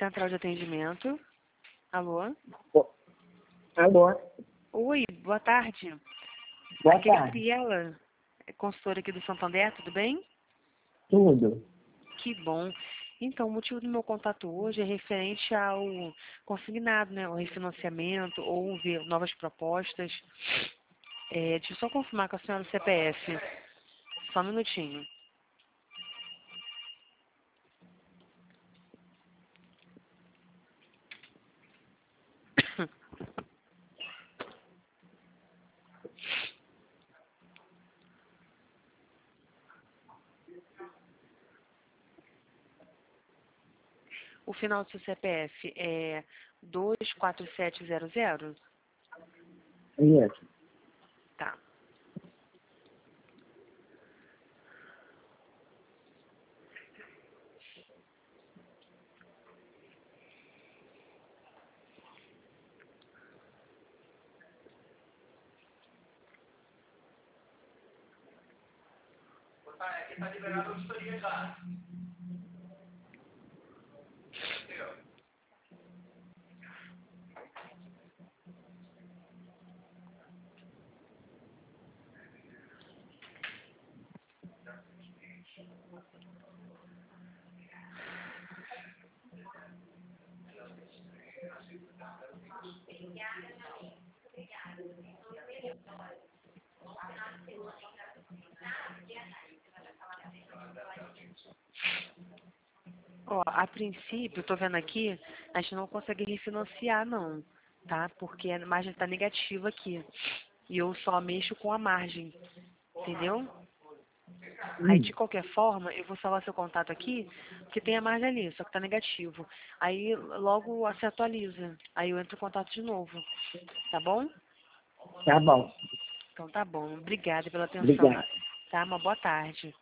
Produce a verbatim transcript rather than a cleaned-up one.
Central de atendimento. Alô? Ô, alô? Oi, boa tarde. Boa Aqui é a tarde. Gabriela, consultora aqui do Santander, tudo bem? Tudo. Que bom. Então, o motivo do meu contato hoje é referente ao consignado, né? Ao refinanciamento ou ver novas propostas. É, deixa eu só confirmar com a senhora o C P F. Só um minutinho. O final do seu C P F é dois quatro sete zero zero? Isso. Tá. Aqui tá liberado a auditoria já. Ó, a princípio, eu tô vendo aqui, a gente não consegue refinanciar, não, tá? Porque a margem tá negativa aqui. E eu só mexo com a margem, entendeu? Aí, de Hum, qualquer forma, eu vou salvar seu contato aqui, porque tem a margem ali, só que tá negativo. Aí, logo se atualiza. Aí eu entro em contato de novo, tá bom? tá bom. Então tá bom. Obrigada pela atenção, Obrigado. tá? Uma boa tarde.